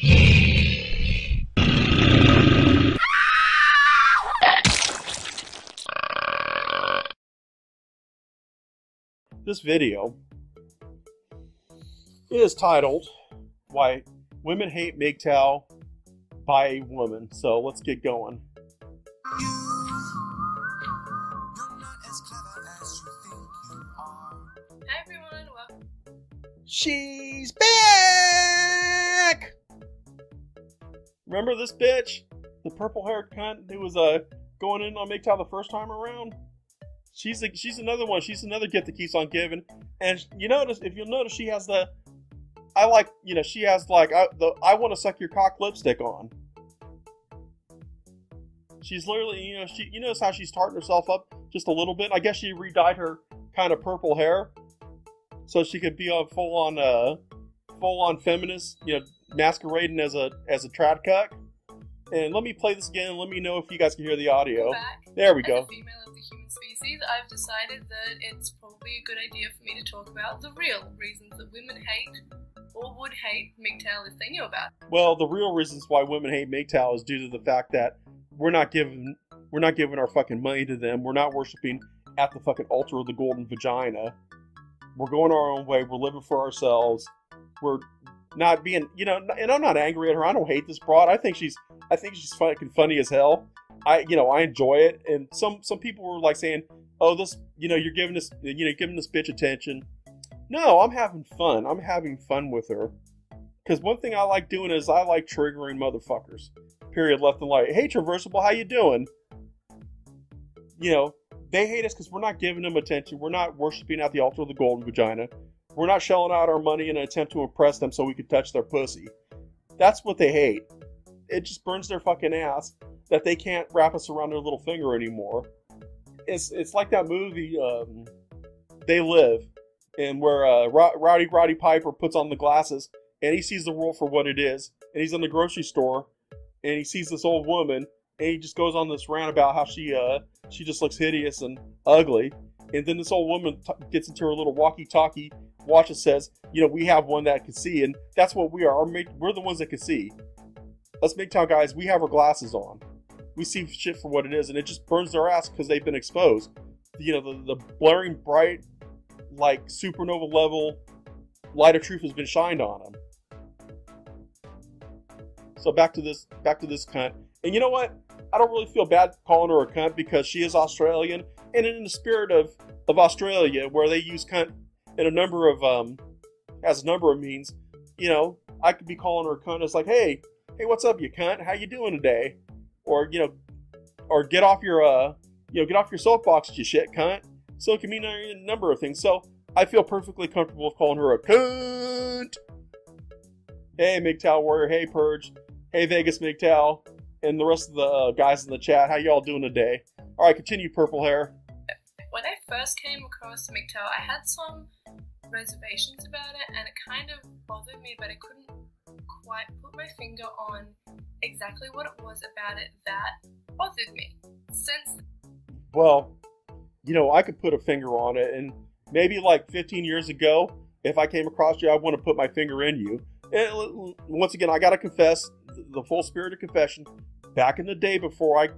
This video is titled Why Women Hate MGTOW by a Woman. So let's get going. Hi everyone, welcome. She's back! Remember this bitch? The purple-haired cunt who was going in on MGTOW the first time around? She's another one. She's another gift that keeps on giving. And if you'll notice, she has the I want to suck your cock lipstick on. She's literally, you notice how she's tarting herself up just a little bit. I guess she re-dyed her kind of purple hair so she could be a full on feminist, masquerading as a trad cuck. And let me play this again and let me know if you guys can hear the audio. There we go. As a female of the human species, I've decided that it's probably a good idea for me to talk about the real reasons that women hate or would hate MGTOW if they knew about it. Well, the real reasons why women hate MGTOW is due to the fact that we're not giving our fucking money to them. We're not worshiping at the fucking altar of the golden vagina. We're going our own way. We're living for ourselves. We're not being, and I'm not angry at her. I don't hate this broad. I think she's fucking funny as hell. I enjoy it. And some people were like saying, "Oh, this, you're giving this bitch attention." No, I'm having fun. I'm having fun with her. Because one thing I like doing is I like triggering motherfuckers. Period, left and right. Hey, Traversable, how you doing? They hate us because we're not giving them attention. We're not worshiping at the altar of the golden vagina. We're not shelling out our money in an attempt to impress them so we can touch their pussy. That's what they hate. It just burns their fucking ass that they can't wrap us around their little finger anymore. It's like that movie, They Live, and where Roddy Piper puts on the glasses and he sees the world for what it is. And he's in the grocery store and he sees this old woman and he just goes on this rant about how she just looks hideous and ugly. And then this old woman gets into her little walkie-talkie, watch it says, we have one that can see, and that's what we are. We're the ones that can see. Us MGTOW guys, we have our glasses on. We see shit for what it is, and it just burns their ass because they've been exposed. The blaring bright, like supernova level light of truth has been shined on them. So back to this cunt. And you know what? I don't really feel bad calling her a cunt because she is Australian, and in the spirit of Australia, where they use cunt in a number of as a number of means, I could be calling her a cunt. It's like, hey, what's up, you cunt? How you doing today? Or or get off your soapbox, you shit cunt. So it can mean a number of things. So I feel perfectly comfortable with calling her a cunt. Hey, MGTOW Warrior. Hey, Purge. Hey, Vegas MGTOW. And the rest of the guys in the chat. How y'all doing today? All right, continue, purple hair. When I first came across MGTOW, I had some reservations about it, and it kind of bothered me, but I couldn't quite put my finger on exactly what it was about it that bothered me. Well, I could put a finger on it, and maybe like 15 years ago, if I came across you, I want to put my finger in you. And once again, I gotta confess, the full spirit of confession. Back in the day, before I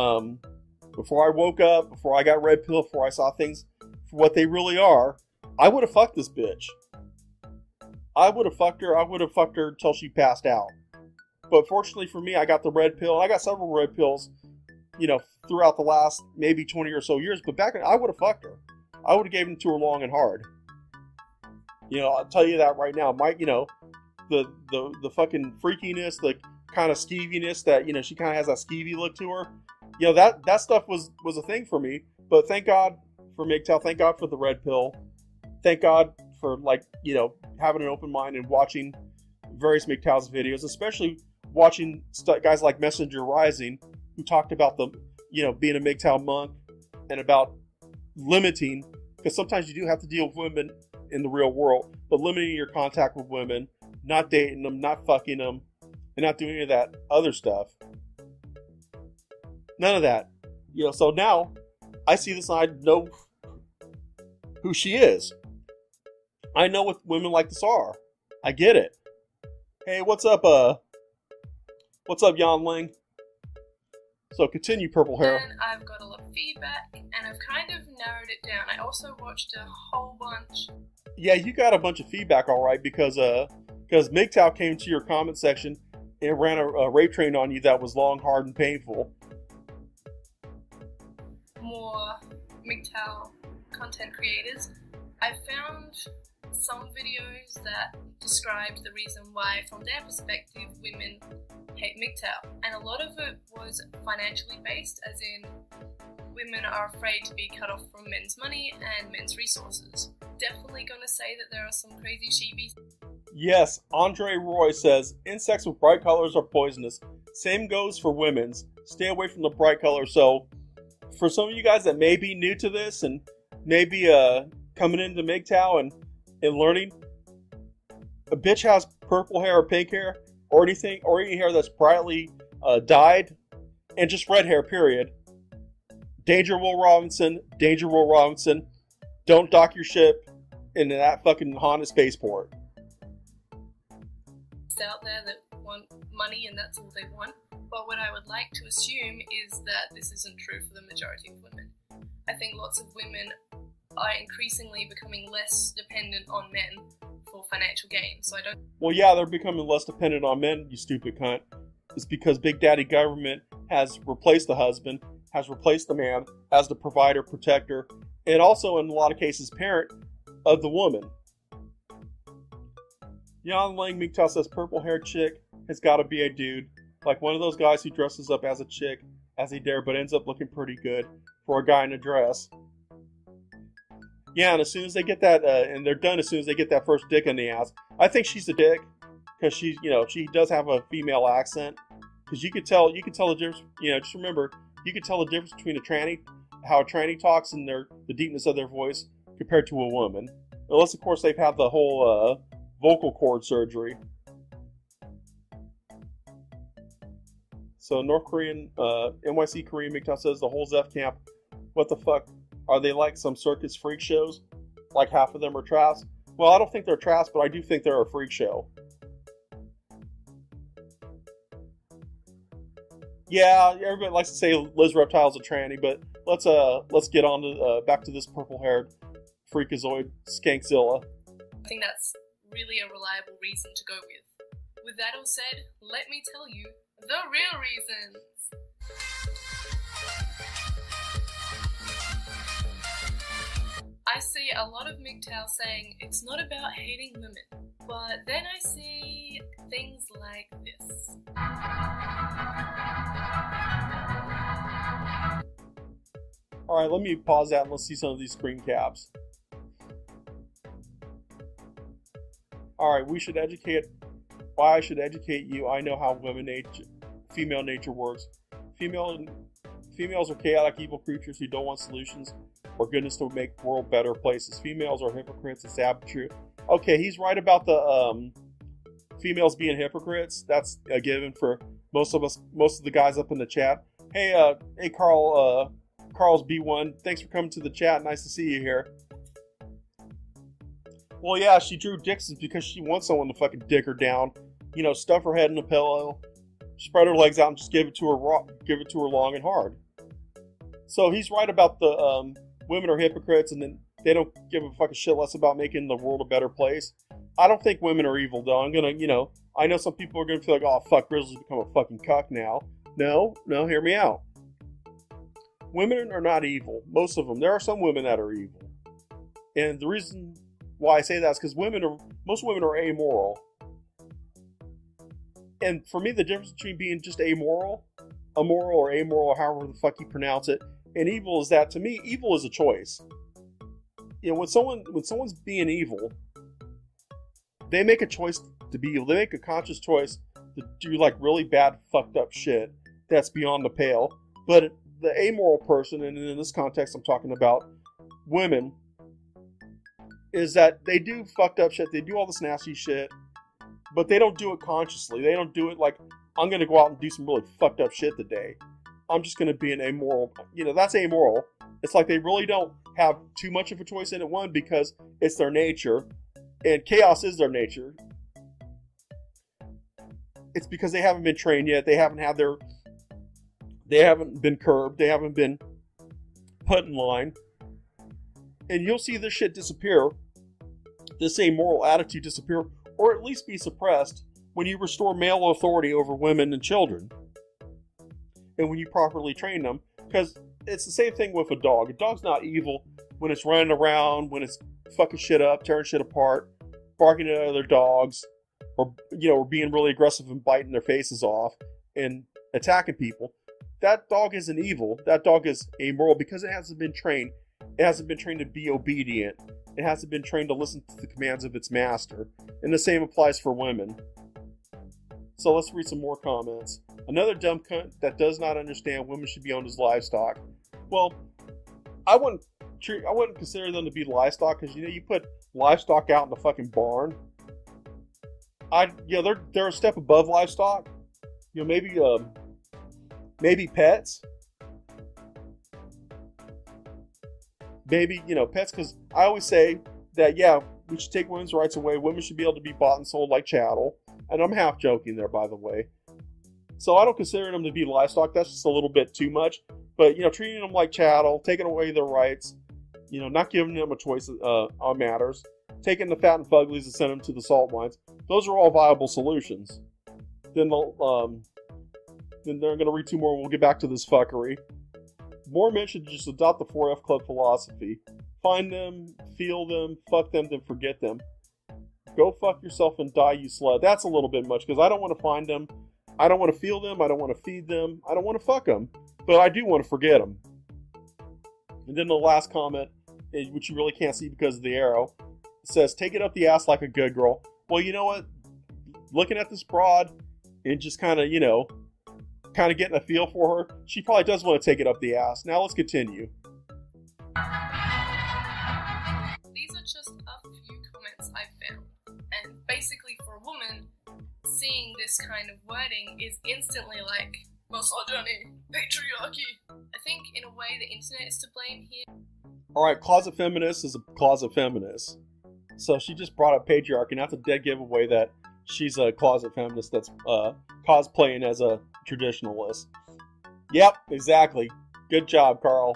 woke up, before I got red pill, before I saw things for what they really are, I would have fucked this bitch. I would have fucked her. I would have fucked her until she passed out. But fortunately for me, I got the red pill. I got several red pills, throughout the last maybe 20 or so years. But back then, I would have fucked her. I would have given it to her long and hard. I'll tell you that right now. The fucking freakiness, the kind of skeeviness that, she kind of has that skeevy look to her. That stuff was a thing for me. But thank God for MGTOW. Thank God for the red pill. Thank God for, having an open mind and watching various MGTOW's videos, especially watching guys like Messenger Rising, who talked about being a MGTOW monk and about limiting, because sometimes you do have to deal with women in the real world, but limiting your contact with women, not dating them, not fucking them, and not doing any of that other stuff. None of that. So now I see this and I know who she is. I know what women like this are. I get it. Hey, what's up, What's up, Yan Ling? So continue, Purple Hair. And I've got a lot of feedback, and I've kind of narrowed it down. I also watched a whole bunch. Yeah, you got a bunch of feedback, all right, because MGTOW came to your comment section and ran a rape train on you that was long, hard, and painful. More MGTOW content creators. I found some videos that described the reason why, from their perspective, women hate MGTOW, and a lot of it was financially based, as in women are afraid to be cut off from men's money and men's resources. Definitely gonna say that there are some crazy sheebies. Yes, Andre Roy says, insects with bright colors are poisonous. Same goes for women's. Stay away from the bright colors. So, for some of you guys that may be new to this and maybe coming into MGTOW and learning, a bitch has purple hair or pink hair or anything, or any hair that's brightly dyed, and just red hair, period. Danger Will Robinson, Danger Will Robinson. Don't dock your ship into that fucking Honda spaceport. Out there that want money and that's all they want, but what I would like to assume is that this isn't true for the majority of women. I think lots of women are increasingly becoming less dependent on men for financial gain, so I don't... Well, yeah, they're becoming less dependent on men, you stupid cunt. It's because Big Daddy government has replaced the husband, has replaced the man as the provider, protector, and also in a lot of cases parent of the woman. Yan Lang MGTOW says purple haired chick has got to be a dude, like one of those guys who dresses up as a chick as he dare, but ends up looking pretty good for a guy in a dress. Yeah, and as soon as they get that, and they're done as soon as they get that first dick in the ass. I think she's a dick because she's, she does have a female accent. Because you could tell the difference. Just remember, you could tell the difference between how a tranny talks and the deepness of their voice compared to a woman. Unless, of course, they've had the whole vocal cord surgery. So North Korean, NYC Korean MGTOW says the whole Zeph camp, what the fuck? Are they like some circus freak shows? Like half of them are traps? Well, I don't think they're traps, but I do think they're a freak show. Yeah, everybody likes to say Liz Reptile's a tranny, but let's get on to back to this purple-haired freakazoid Skankzilla. I think that's really a reliable reason to go with. With that all said, let me tell you the real reasons. I see a lot of MGTOW saying it's not about hating women, but then I see things like this. Alright, let me pause that and let's see some of these screen caps. Alright, why I should educate you. I know how female nature works. Females are chaotic, evil creatures who don't want solutions or goodness to make the world better places. Females are hypocrites and saboteurs. Okay, he's right about the females being hypocrites. That's a given for most of the guys up in the chat. Hey, Carl, Carl's B1. Thanks for coming to the chat. Nice to see you here. Well, yeah, she drew dicks because she wants someone to fucking dick her down. Stuff her head in a pillow, spread her legs out, and just give it to her long and hard. So he's right about the women are hypocrites, and then they don't give a fucking shit less about making the world a better place. I don't think women are evil, though. I know some people are gonna feel like, oh fuck, Grizzly's become a fucking cuck now. No, hear me out. Women are not evil. Most of them. There are some women that are evil, and the reason why I say that is because most women are amoral. And for me, the difference between being just immoral, or amoral, or however the fuck you pronounce it, and evil is that, to me, evil is a choice. When someone's being evil, they make a choice to be evil. They make a conscious choice to do like really bad, fucked up shit that's beyond the pale. But the amoral person, and in this context I'm talking about women, is that they do fucked up shit. They do all this nasty shit, but they don't do it consciously. They don't do it like, I'm going to go out and do some really fucked up shit today. I'm just going to be an amoral. That's amoral. It's like they really don't have too much of a choice in it, one, because it's their nature, and chaos is their nature. it's because they haven't been trained yet. They haven't been curbed. They haven't been put in line. And you'll see this shit disappear. This amoral attitude disappear, or at least be suppressed when you restore male authority over women and children. And when you properly train them. Because it's the same thing with a dog. A dog's not evil when it's running around, when it's fucking shit up, tearing shit apart, barking at other dogs, or being really aggressive and biting their faces off and attacking people. That dog isn't evil. That dog is amoral because it hasn't been trained. It hasn't been trained to be obedient. It hasn't been trained to listen to the commands of its master. And the same applies for women. So let's read some more comments. Another dumb cunt that does not understand women should be owned as livestock. Well, I wouldn't consider them to be livestock because you put livestock out in the fucking barn. They're a step above livestock. Maybe pets. Maybe, pets, because I always say that, we should take women's rights away. Women should be able to be bought and sold like chattel. And I'm half joking there, by the way. So I don't consider them to be livestock. That's just a little bit too much. But, treating them like chattel, taking away their rights, not giving them a choice on matters, taking the fat and fuglies and sending them to the salt mines. Those are all viable solutions. Then they're going to read two more. We'll get back to this fuckery. More men should just adopt the 4F Club philosophy. Find them, feel them, fuck them, then forget them. Go fuck yourself and die, you slut. That's a little bit much, because I don't want to find them. I don't want to feel them. I don't want to feed them. I don't want to fuck them. But I do want to forget them. And then the last comment, which you really can't see because of the arrow, says, take it up the ass like a good girl. Well, you know what? Looking at this broad and just kind of getting a feel for her, she probably does want to take it up the ass. Now let's continue. These are just a few comments I've found. And basically for a woman, seeing this kind of wording is instantly like, misogyny, patriarchy. I think in a way the internet is to blame here. Alright, closet feminist is a closet feminist. So she just brought up patriarchy, and that's a dead giveaway that she's a closet feminist that's cosplaying as a traditionalist. Yep, exactly. Good job, Carl.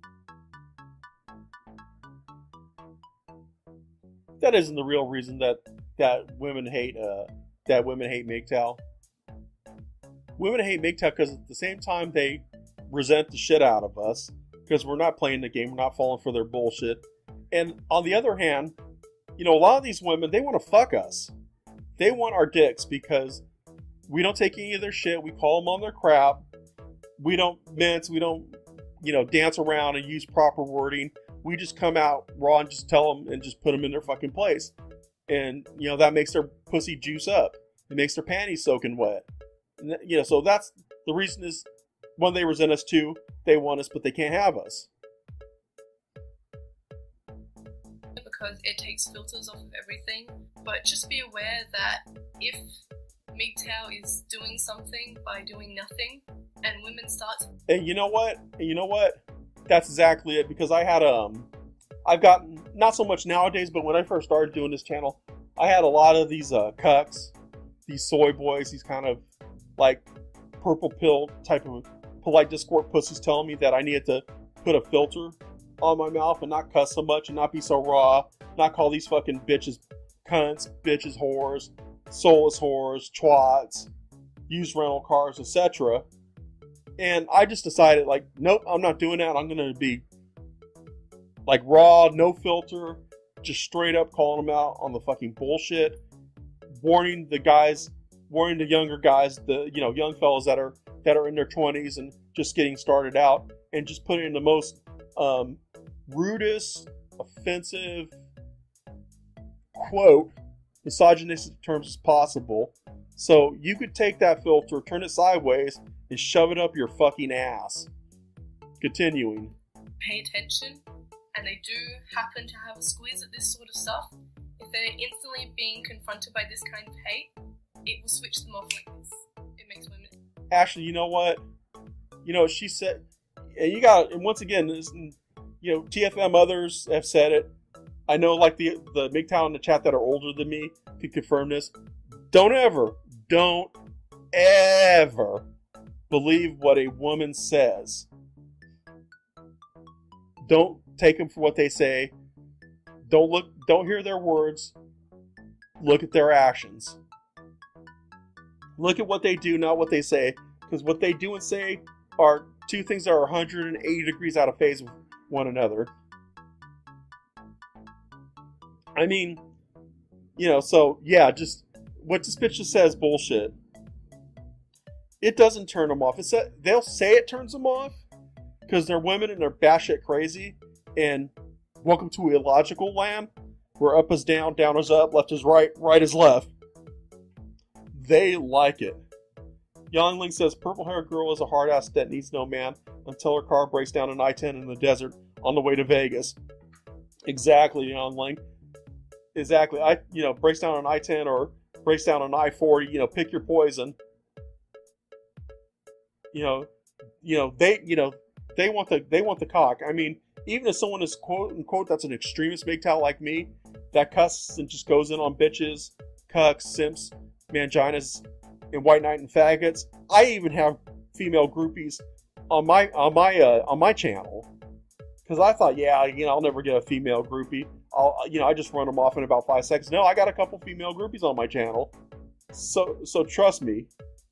That isn't the real reason that women hate MGTOW. Women hate MGTOW because at the same time they resent the shit out of us because we're not playing the game, we're not falling for their bullshit. And on the other hand, a lot of these women, they want to fuck us. They want our dicks because we don't take any of their shit. We call them on their crap. We don't mince. We don't, dance around and use proper wording. We just come out raw and just tell them and just put them in their fucking place. And, that makes their pussy juice up. It makes their panties soaking wet. And, so that's the reason is, one, they resent us. Two, they want us, but they can't have us. Because it takes filters off of everything. But just be aware that if MGTOW is doing something by doing nothing, and women start to... And you know what? That's exactly it. Because I've gotten, not so much nowadays, but when I first started doing this channel, I had a lot of these cucks, these soy boys, these kind of like purple pill type of polite Discord pussies telling me that I needed to put a filter on my mouth and not cuss so much and not be so raw, not call these fucking bitches cunts, bitches, whores, soulless whores, twats, used rental cars, etc. And I just decided, nope, I'm not doing that. I'm going to be raw, no filter, just straight up calling them out on the fucking bullshit, warning the younger guys, the young fellas that are in their 20s and just getting started out, and just putting in the most rudest, offensive, quote, misogynistic terms as possible. So you could take that filter, turn it sideways, and shove it up your fucking ass. Continuing. Pay attention, and they do happen to have a squeeze at this sort of stuff. If they're instantly being confronted by this kind of hate, it will switch them off like this. It makes women... Ashley, you know what? She said... And once again, TFM others have said it. I know, the MGTOW in the chat that are older than me could confirm this. Don't ever believe what a woman says. Don't take them for what they say. Don't hear their words. Look at their actions. Look at what they do, not what they say. Because what they do and say are two things that are 180 degrees out of phase with one another. I mean, so yeah, just what this bitch just says bullshit. It doesn't turn them off. They'll say it turns them off because they're women and they're batshit crazy. And welcome to illogical land, where up is down, down is up, left is right, right is left. They like it. Youngling says, purple-haired girl is a hard ass that needs no man until her car breaks down an I-10 in the desert on the way to Vegas. Exactly, Youngling. Exactly. Breaks down an I-10 or breaks down an I-40. Pick your poison. They want the cock. I mean, even if someone is quote unquote that's an extremist MGTOW like me, that cusses and just goes in on bitches, cucks, simps, manginas, and white knight and faggots. I even have female groupies on my channel because I thought, I'll never get a female groupie. I just run them off in about 5 seconds. No, I got a couple female groupies on my channel. So trust me.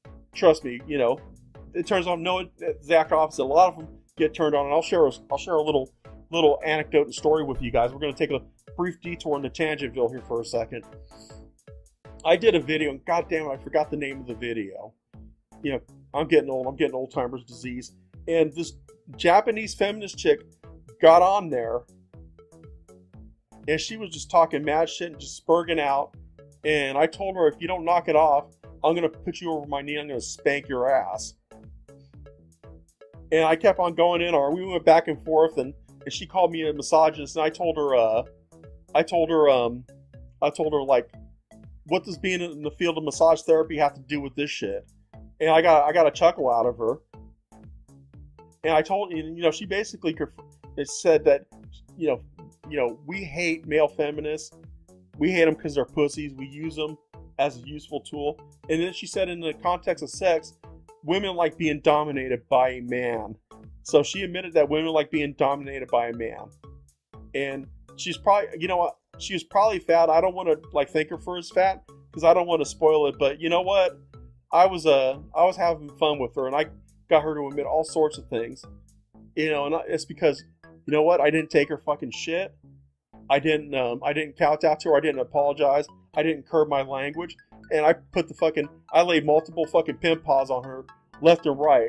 It turns out no, exact opposite. A lot of them get turned on, and I'll share a little anecdote and story with you guys. We're going to take a brief detour into Tangentville here for a second. I did a video, and goddamn, I forgot the name of the video. I'm getting old. I'm getting old-timers disease. And this Japanese feminist chick got on there, and she was just talking mad shit and just spurging out. And I told her, if you don't knock it off, I'm going to put you over my knee. I'm going to spank your ass. And I kept on going in, or we went back and forth, and she called me a misogynist. And I told her, like, what does being in the field of massage therapy have to do with this shit? And I got a chuckle out of her. And I told she basically said that, we hate male feminists. We hate them because they're pussies. We use them as a useful tool. And then she said, in the context of sex, women like being dominated by a man. So she admitted that women like being dominated by a man. And she's probably, she was probably fat. I don't want to think her for as fat because I don't want to spoil it. But you know what? I was having fun with her, and I got her to admit all sorts of things. And it's because, you know what? I didn't take her fucking shit. I didn't kowtow to her. I didn't apologize. I didn't curb my language. And I laid multiple fucking pimp paws on her left and right.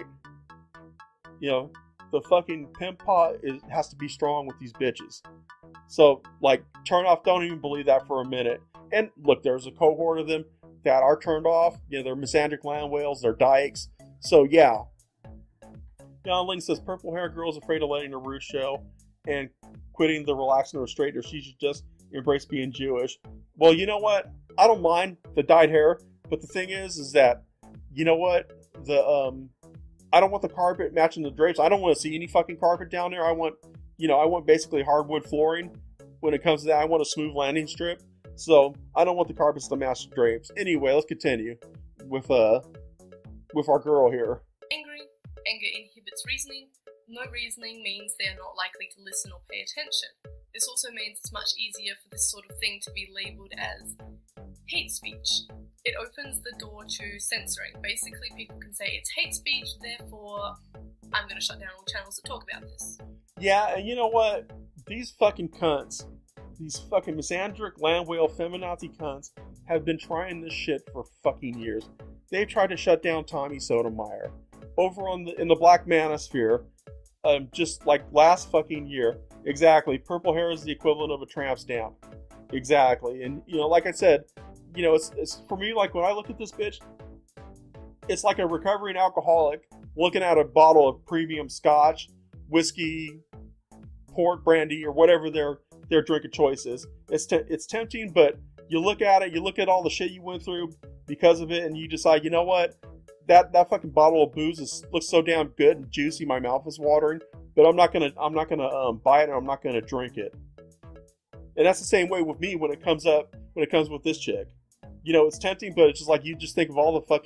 The fucking pimp paw has to be strong with these bitches. So, turn off, don't even believe that for a minute. And look, there's a cohort of them that are turned off. They're misandric land whales, they're dykes. So, yeah. John Ling says, purple hair girl's afraid of letting her roots show and quitting the relaxing or straight, or she should just embrace being Jewish. Well, you know what? I don't mind the dyed hair, but the thing is that, you know what? I don't want the carpet matching the drapes. I don't want to see any fucking carpet down there. I want basically hardwood flooring. When it comes to that, I want a smooth landing strip. So I don't want the carpets to match the drapes. Anyway, let's continue with our girl here. Angry. Anger inhibits reasoning. No reasoning means they are not likely to listen or pay attention. This also means it's much easier for this sort of thing to be labelled as hate speech. It opens the door to censoring. Basically, people can say it's hate speech, therefore I'm going to shut down all channels that talk about this. Yeah, and you know what? These fucking cunts, these fucking misandric land whale feminazi cunts have been trying this shit for fucking years. They've tried to shut down Tommy Sotomayor over in the Black Manosphere, just like last fucking year. Exactly. Purple hair is the equivalent of a tramp stamp. Exactly. And like I said, it's for me, like when I look at this bitch, it's like a recovering alcoholic looking at a bottle of premium scotch, whiskey, port, brandy, or whatever their drink of choice is. It's tempting, but you look at it, you look at all the shit you went through because of it, and you decide, you know what? That fucking bottle of booze looks so damn good and juicy, my mouth is watering, but I'm not gonna buy it, and I'm not gonna drink it. And that's the same way with me when it comes with this chick. It's tempting, but it's just like you just think of all the fucking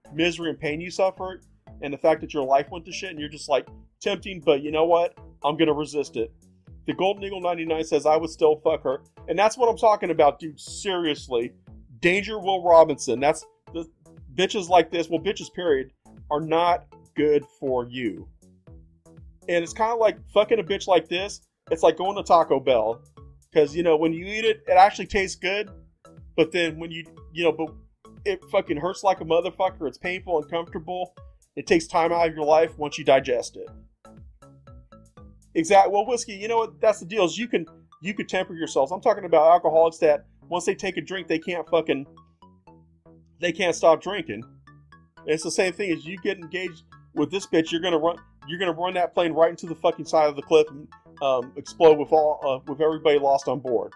misery and pain you suffered, and the fact that your life went to shit, and you're just like, tempting, but you know what? I'm gonna resist it. The Golden Eagle 99 says I would still fuck her, and that's what I'm talking about, dude. Seriously, Danger Will Robinson. That's the bitches like this. Well, bitches period are not good for you. And it's kind of like fucking a bitch like this. It's like going to Taco Bell, because you know when you eat it, it actually tastes good, but then when but it fucking hurts like a motherfucker. It's painful, uncomfortable. It takes time out of your life once you digest it. Exactly. Well, whiskey, you know what? That's the deal. Is you can temper yourselves. I'm talking about alcoholics that once they take a drink, they can't stop drinking. And it's the same thing as you get engaged with this bitch. You're gonna run that plane right into the fucking side of the cliff and explode with everybody lost on board.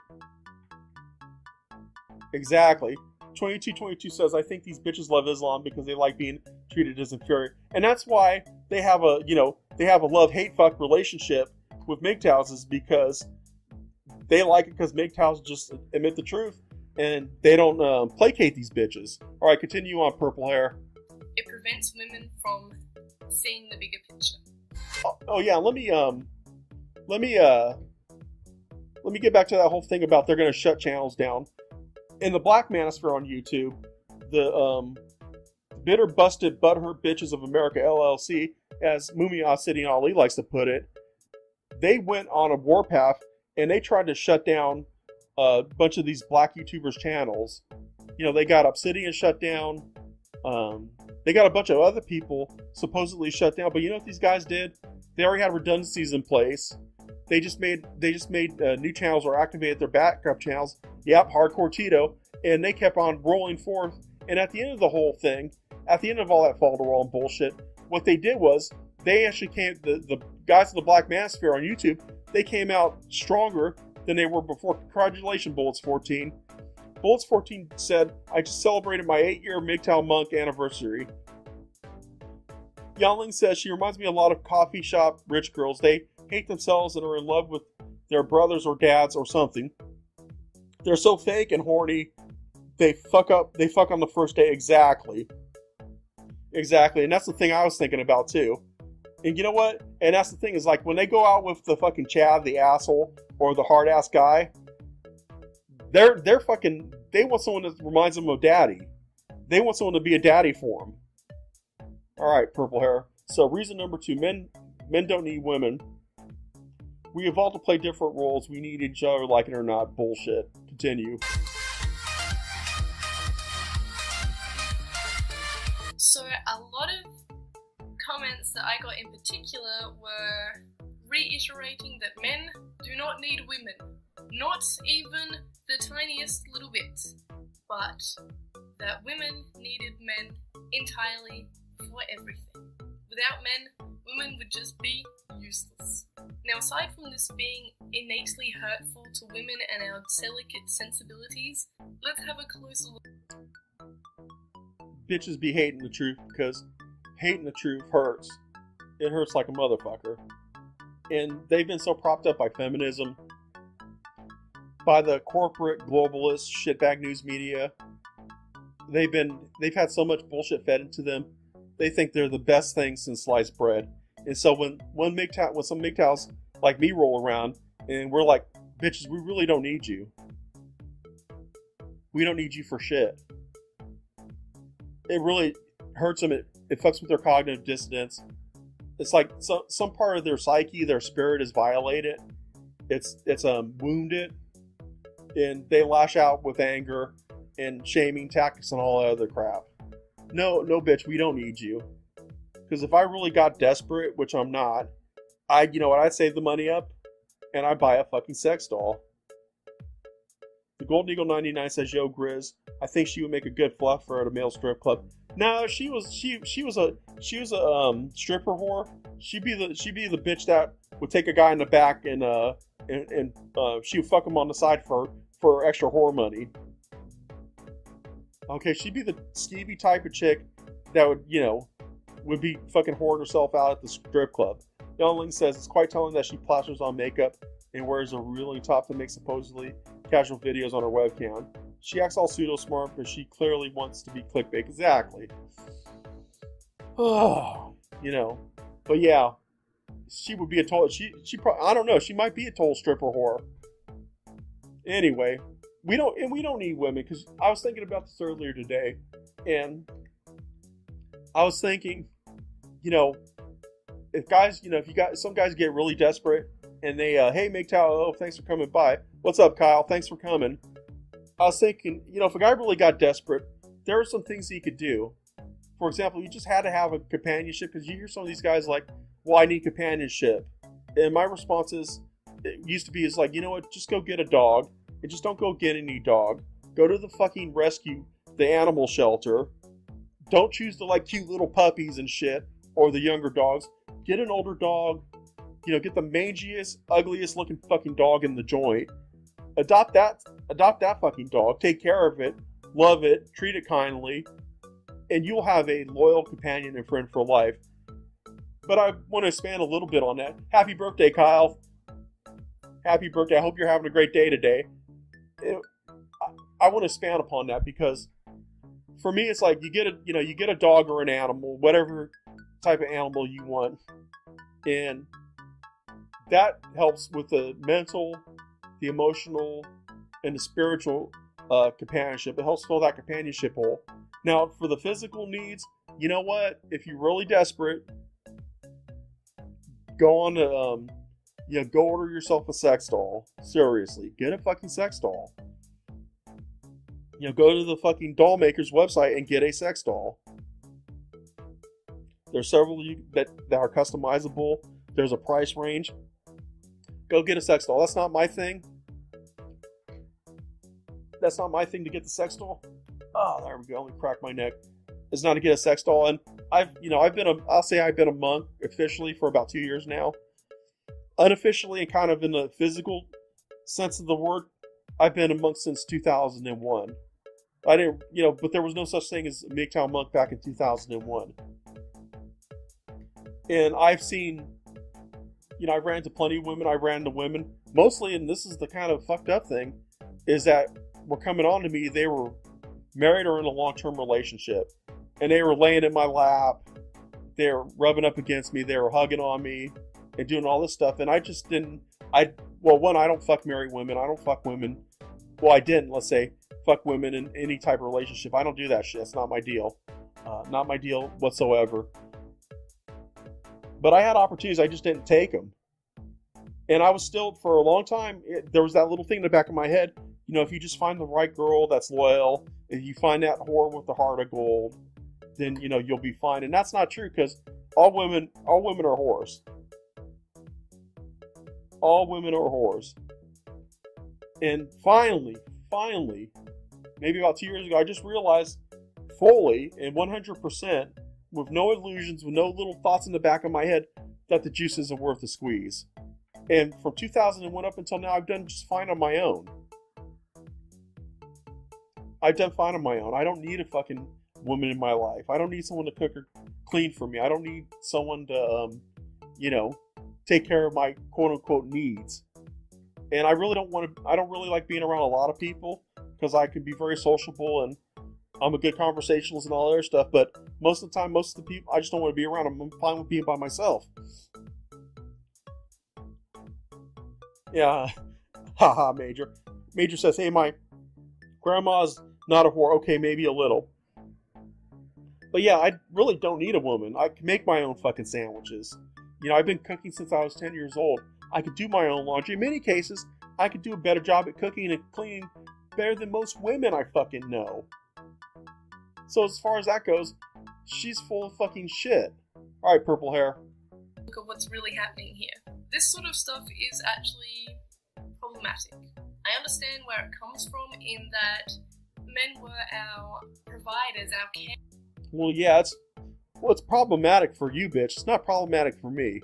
Exactly. 2222 says, I think these bitches love Islam because they like being treated as inferior. And that's why they have a love-hate fuck relationship with MGTOWs, is because they like it because MGTOWs just admit the truth and they don't placate these bitches. All right, continue on, Purple Hair. It prevents women from seeing the bigger picture. Oh yeah, let me get back to that whole thing about they're going to shut channels down. In the Black Manosphere on YouTube, the bitter, busted, butthurt bitches of America LLC, as Mumia City Ali likes to put it, they went on a warpath and they tried to shut down a bunch of these black YouTubers' channels. You know, they got Obsidian shut down. They got a bunch of other people supposedly shut down. But you know what these guys did? They already had redundancies in place. They just made new channels or activated their backup channels. Yep, Hardcore Tito, and they kept on rolling forth. And at the end of the whole thing, at the end of all that fall to wall and bullshit, what they did was they actually came. The guys of the Black Manosphere on YouTube, they came out stronger than they were before. Congratulations, Bullets 14. Bullets 14 said, I just celebrated my 8-year MGTOW monk anniversary. Yangling says she reminds me a lot of coffee shop rich girls. They hate themselves and are in love with their brothers or dads or something. They're so fake and horny. They fuck on the first day. Exactly. And that's the thing I was thinking about too. And you know what? And that's the thing is, like, when they go out with the fucking Chad, the asshole, or the hard ass guy, they're fucking. They want someone that reminds them of daddy. They want someone to be a daddy for them. All right, Purple Hair. So reason number 2: men don't need women. We evolved to play different roles. We need each other, like it or not. Bullshit. Continue. So a lot of comments that I got in particular were reiterating that men do not need women. Not even the tiniest little bit. But that women needed men entirely for everything. Without men, women would just be useless. Now, aside from this being innately hurtful to women and our delicate sensibilities, let's have a closer look. Bitches be hating the truth because hating the truth hurts. It hurts like a motherfucker. And they've been so propped up by feminism, by the corporate globalist shitbag news media. They've had so much bullshit fed into them. They think they're the best thing since sliced bread. And so when some MGTOWs like me roll around and we're like, bitches, we really don't need you. We don't need you for shit. It really hurts them. It fucks with their cognitive dissonance. It's like some part of their psyche, their spirit is violated. It's wounded. And they lash out with anger and shaming tactics and all that other crap. No, bitch, we don't need you. Because if I really got desperate, which I'm not, I'd save the money up and I'd buy a fucking sex doll. The Golden Eagle 99 says, yo, Grizz, I think she would make a good fluffer at a male strip club. No, she was a stripper whore. She'd be the bitch that would take a guy in the back and she would fuck him on the side for extra whore money. Okay, she'd be the skeevy type of chick that would be fucking whoring herself out at the strip club. Youngling says it's quite telling that she plasters on makeup and wears a revealing top to make supposedly casual videos on her webcam. She acts all pseudo smart, but she clearly wants to be clickbait. Exactly. Oh, you know. But yeah, she would be a total. She probably, I don't know. She might be a total stripper whore. Anyway, we don't need women, because I was thinking about this earlier today, and I was thinking, you know, if guys, you know, if you got some guys get really desperate and they, hey, MGTOW, oh, thanks for coming by. What's up, Kyle? Thanks for coming. I was thinking, you know, if a guy really got desperate, there are some things he could do. For example, you just had to have a companionship, because you hear some of these guys like, well, I need companionship. And my response is, it used to be, is like, you know what, just go get a dog. And just don't go get any dog. Go to the fucking rescue, the animal shelter. Don't choose the like cute little puppies and shit, or the younger dogs. Get an older dog. You know, get the mangiest, ugliest looking fucking dog in the joint. Adopt that fucking dog. Take care of it. Love it. Treat it kindly. And you'll have a loyal companion and friend for life. But I want to expand a little bit on that. Happy birthday, Kyle. Happy birthday. I hope you're having a great day today. I want to expand upon that, because for me, it's like you get a dog or an animal, whatever type of animal you want, and that helps with the mental, the emotional, and the spiritual companionship. It helps fill that companionship hole. Now, for the physical needs, you know what? If you're really desperate, go on to go order yourself a sex doll. Seriously, get a fucking sex doll. You know, go to the fucking doll maker's website and get a sex doll. There's several that are customizable. There's a price range. Go get a sex doll. That's not my thing. That's not my thing to get the sex doll. Oh, there we go. Let me crack my neck. It's not to get a sex doll. And I've been a monk officially for about 2 years now. Unofficially, and kind of in the physical sense of the word, I've been a monk since 2001. I didn't, but there was no such thing as a MGTOW monk back in 2001. And I've seen, I ran into plenty of women. I ran into women mostly, and this is the kind of fucked up thing, is that were coming on to me. They were married or in a long-term relationship, and they were laying in my lap. They were rubbing up against me. They were hugging on me and doing all this stuff. And I just didn't. I don't fuck married women. I don't fuck women. Well, I didn't. Let's say fuck women in any type of relationship. I don't do that shit. It's not my deal. Not my deal whatsoever. But I had opportunities. I just didn't take them. And I was still, for a long time, there was that little thing in the back of my head. If you just find the right girl that's loyal, if you find that whore with the heart of gold, then, you'll be fine. And that's not true, because all women are whores. All women are whores. And finally, maybe about 2 years ago, I just realized fully and 100%, with no illusions, with no little thoughts in the back of my head, that the juice isn't worth the squeeze. And from 2001 up until now, I've done just fine on my own. I've done fine on my own. I don't need a fucking woman in my life. I don't need someone to cook or clean for me. I don't need someone to, take care of my quote-unquote needs. And I don't really like being around a lot of people, because I can be very sociable and I'm a good conversationalist and all that other stuff, but most of the time, most of the people, I just don't want to be around them. I'm fine with being by myself. Yeah. Haha, Major. Major says, hey, my grandma's not a whore. Okay, maybe a little. But yeah, I really don't need a woman. I can make my own fucking sandwiches. I've been cooking since I was 10 years old. I could do my own laundry. In many cases, I could do a better job at cooking and cleaning better than most women I fucking know. So as far as that goes, she's full of fucking shit. Alright, purple hair. Look at what's really happening here. This sort of stuff is actually problematic. I understand where it comes from, in that men were our providers, our care. Well, yeah, it's problematic for you, bitch. It's not problematic for me.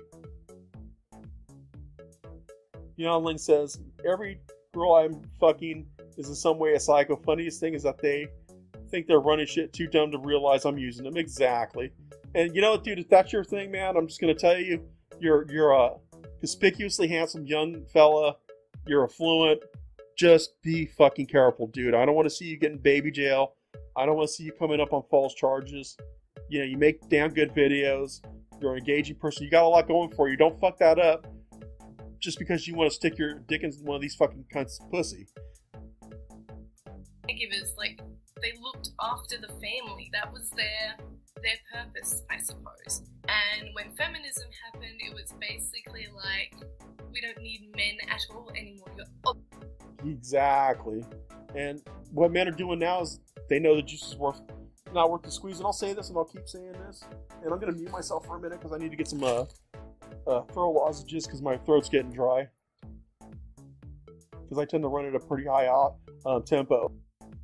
Ling says, every girl I'm fucking is in some way a psycho. Funniest thing is that they think they're running shit too dumb to realize I'm using them. Exactly. And dude, if that's your thing, man, I'm just gonna tell you, you're a conspicuously handsome young fella. You're affluent. Just be fucking careful, dude. I don't want to see you getting baby jail. I don't want to see you coming up on false charges. You know, you make damn good videos. You're an engaging person. You got a lot going for you. Don't fuck that up just because you want to stick your dick in one of these fucking cunts' pussy. Caregivers, like, they looked after the family. That was their purpose, I suppose. And when feminism happened, it was basically like, we don't need men at all anymore. Exactly. And what men are doing now is they know the juice is not worth the squeeze. And I'll say this, and I'll keep saying this. And I'm going to mute myself for a minute because I need to get some throat lozenges because my throat's getting dry. Because I tend to run at a pretty high tempo.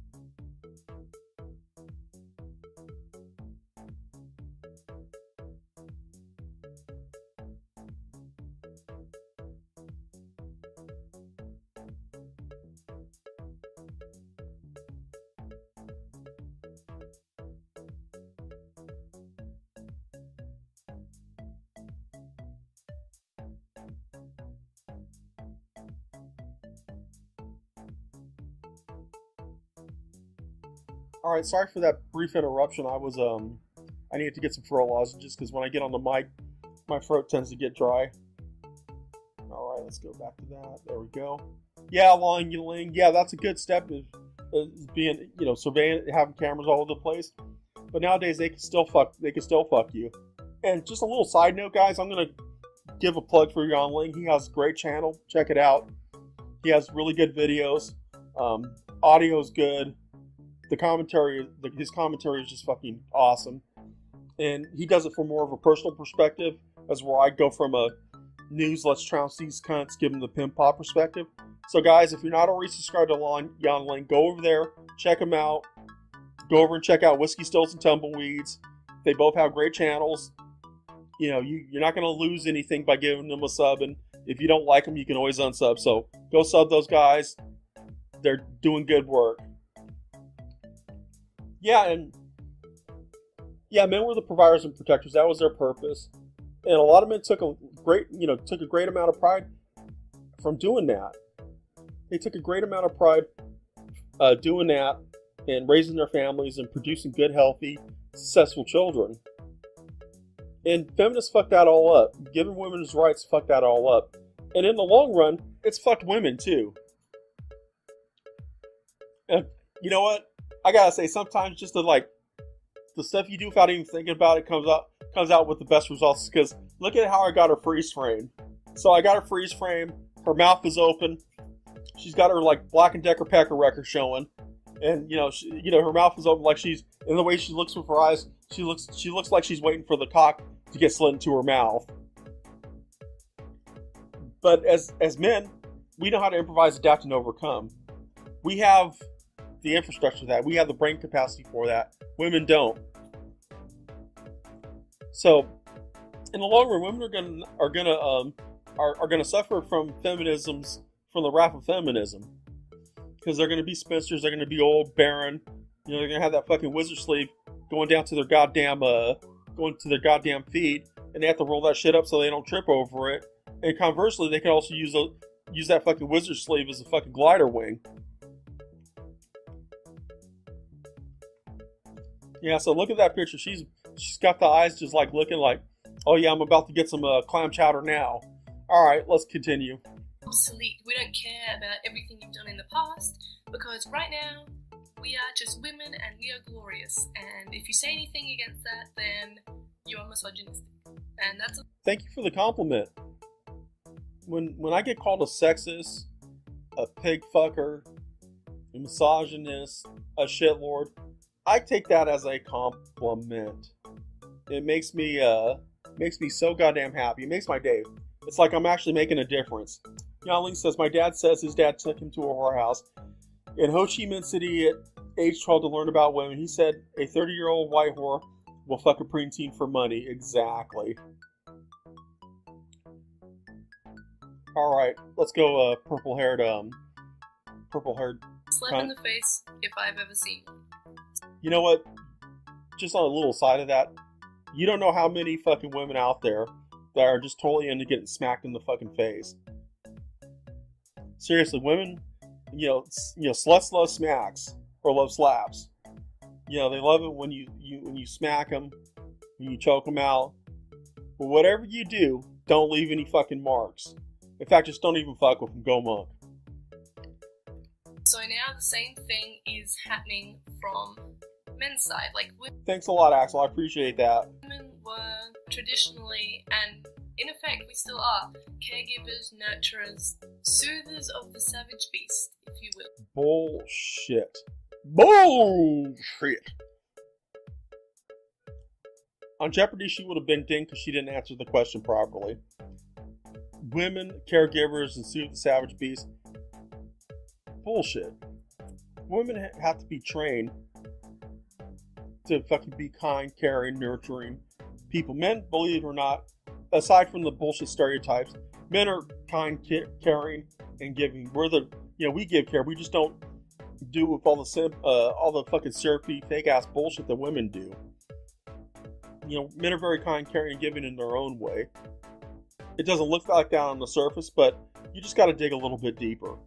All right, sorry for that brief interruption. I needed to get some throat lozenges because when I get on the mic, my throat tends to get dry. All right, let's go back to that. There we go. Yeah, Long Ling. Yeah, that's a good step. Is being, surveying, having cameras all over the place. But nowadays they can still fuck. They can still fuck you. And just a little side note, guys. I'm gonna give a plug for Yan Ling. He has a great channel. Check it out. He has really good videos. Audio's good. His commentary is just fucking awesome. And he does it from more of a personal perspective, as where I go from a news, let's trounce these cunts, give them the pimp pop perspective. So guys, if you're not already subscribed to Yan Ling, go over there, check them out. Go over and check out Whiskey Stills and Tumbleweeds. They both have great channels. You're not going to lose anything by giving them a sub, and if you don't like them, you can always unsub. So go sub those guys. They're doing good work. Men were the providers and protectors. That was their purpose, and a lot of men took a great amount of pride from doing that. They took a great amount of pride doing that and raising their families and producing good, healthy, successful children. And feminists fucked that all up. Giving women's rights fucked that all up, and in the long run, it's fucked women too. And you know what? I gotta say, sometimes just the stuff you do without even thinking about it comes out with the best results. Because look at how I got her freeze frame. So I got her freeze frame. Her mouth is open. She's got her Black & Decker pecker record showing, and her mouth is open and the way she looks with her eyes, she looks like she's waiting for the cock to get slid into her mouth. But as men, we know how to improvise, adapt, and overcome. We have the infrastructure for that. We have the brain capacity for that. Women don't. So, in the long run, women are gonna suffer from the wrath of feminism, because they're gonna be spinsters. They're gonna be old, barren. They're gonna have that fucking wizard sleeve going to their goddamn feet, and they have to roll that shit up so they don't trip over it. And conversely, they can also use that fucking wizard sleeve as a fucking glider wing. Yeah, so look at that picture. She's got the eyes just looking like, oh yeah, I'm about to get some clam chowder now. All right, let's continue. Obsolete. We don't care about everything you've done in the past, because right now we are just women and we are glorious. And if you say anything against that, then you are misogynistic. And that's. Thank you for the compliment. When I get called a sexist, a pig fucker, a misogynist, a shitlord, I take that as a compliment. It makes me so goddamn happy. It makes my day. It's like I'm actually making a difference. Yan Ling says, my dad says his dad took him to a whorehouse in Ho Chi Minh City at age 12 to learn about women. He said a 30-year-old white whore will fuck a preteen for money. Exactly. All right, let's go. Purple-haired. Slap in the face if I've ever seen one. You know what? Just on a little side of that, you don't know how many fucking women out there that are just totally into getting smacked in the fucking face. Seriously, women, sluts love smacks or love slaps. They love it when you smack them. when you choke them out. But whatever you do, don't leave any fucking marks. In fact, just don't even fuck with them. Go monk. So now the same thing is happening from men's side. Like, thanks a lot, Axel. I appreciate that. Women were traditionally, and in effect we still are, caregivers, nurturers, soothers of the savage beast, if you will. Bullshit. Bullshit. On Jeopardy, she would have been dinged because she didn't answer the question properly. Women, caregivers, and soothe the savage beast. Bullshit. Women have to be trained to fucking be kind, caring, nurturing people. Men, believe it or not, aside from the bullshit stereotypes, men are kind, caring, and giving. We give care. We just don't do with all the fucking syrupy, fake ass bullshit that women do. Men are very kind, caring, and giving in their own way. It doesn't look like that on the surface, but you just got to dig a little bit deeper.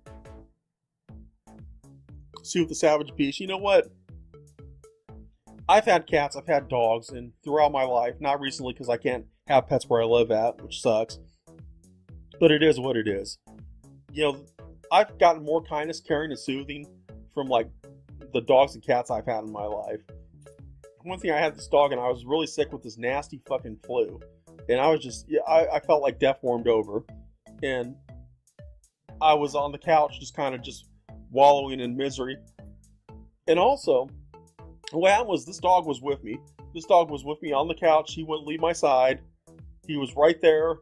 Soothe the savage beast. You know what? I've had cats, I've had dogs, and throughout my life, not recently because I can't have pets where I live at, which sucks, but it is what it is. I've gotten more kindness, caring, and soothing from like the dogs and cats I've had in my life. One thing, I had this dog and I was really sick with this nasty fucking flu, and I was just, I felt like death warmed over, and I was on the couch just kind of just wallowing in misery. And also, what happened was this dog was with me. This dog was with me on the couch. He wouldn't leave my side. He was right there.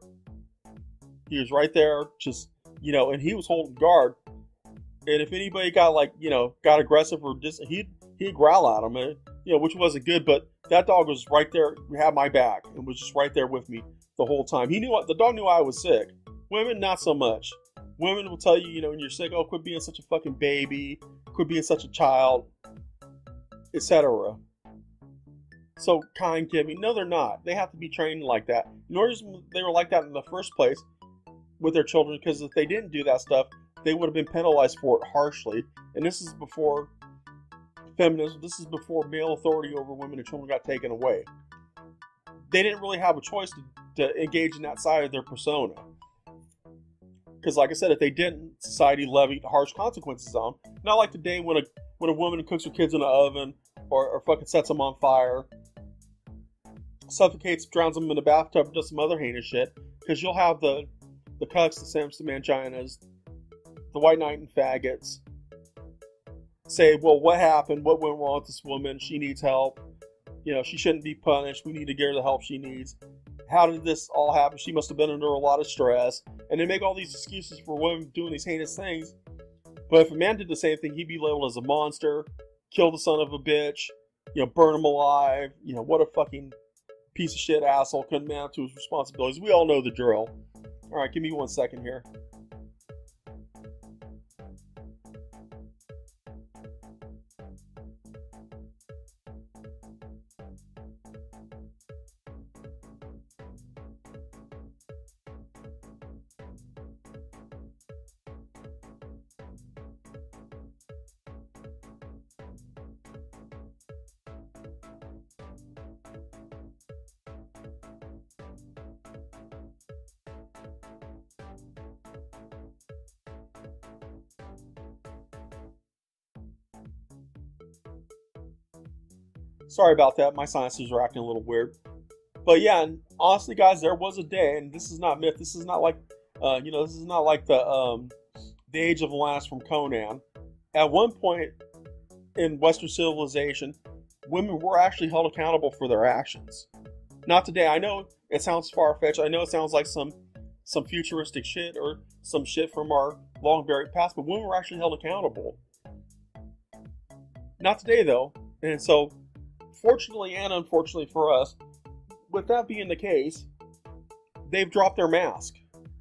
Just, and he was holding guard. And if anybody got aggressive or he'd growl at him, which wasn't good. But that dog was right there, had my back, and was just right there with me the whole time. The dog knew I was sick. Women, not so much. Women will tell you, when you're sick, oh, quit being such a fucking baby, quit being such a child, etc. So kind, giving. No, they're not. They have to be trained like that. Nor they were like that in the first place with their children, because if they didn't do that stuff, they would have been penalized for it harshly. And this is before feminism. This is before male authority over women and children got taken away. They didn't really have a choice to engage in that side of their persona. Because, like I said, if they didn't, society levied harsh consequences on them. Not like today when a woman cooks her kids in an oven or fucking sets them on fire, suffocates, drowns them in a bathtub, does some other heinous shit. Because you'll have the cucks, the simps, the manginas, the white knight and faggots say, well, what happened? What went wrong with this woman? She needs help. She shouldn't be punished. We need to get her the help she needs. How did this all happen? She must have been under a lot of stress. And they make all these excuses for women doing these heinous things. But if a man did the same thing, he'd be labeled as a monster, kill the son of a bitch, burn him alive. What a fucking piece of shit asshole, couldn't man up to his responsibilities. We all know the drill. All right, give me 1 second here. Sorry about that. My sinuses are acting a little weird. But yeah, and honestly, guys, there was a day, and this is not myth. This is not like, this is not like the Age of Atlantis from Conan. At one point in Western civilization, women were actually held accountable for their actions. Not today. I know it sounds far-fetched. I know it sounds like some futuristic shit or some shit from our long-buried past, but women were actually held accountable. Not today, though. And so, fortunately and unfortunately for us, with that being the case, they've dropped their mask.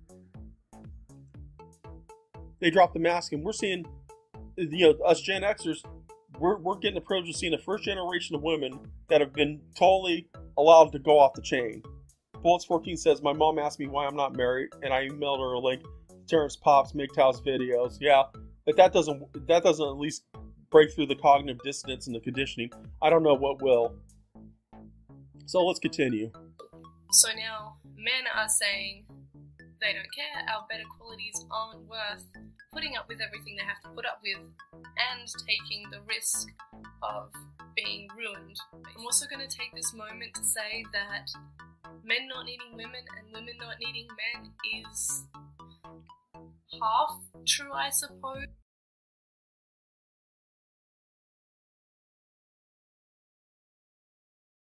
They dropped the mask, and we're seeing, us Gen Xers, we're getting the privilege of seeing the first generation of women that have been totally allowed to go off the chain. Bullets14 says, my mom asked me why I'm not married, and I emailed her a link to Terrence Pops MGTOW's videos. Yeah, but that doesn't at least break through the cognitive dissonance and the conditioning. I don't know what will. So let's continue. So now men are saying they don't care, our better qualities aren't worth putting up with everything they have to put up with and taking the risk of being ruined. I'm also going to take this moment to say that men not needing women and women not needing men is half true, I suppose.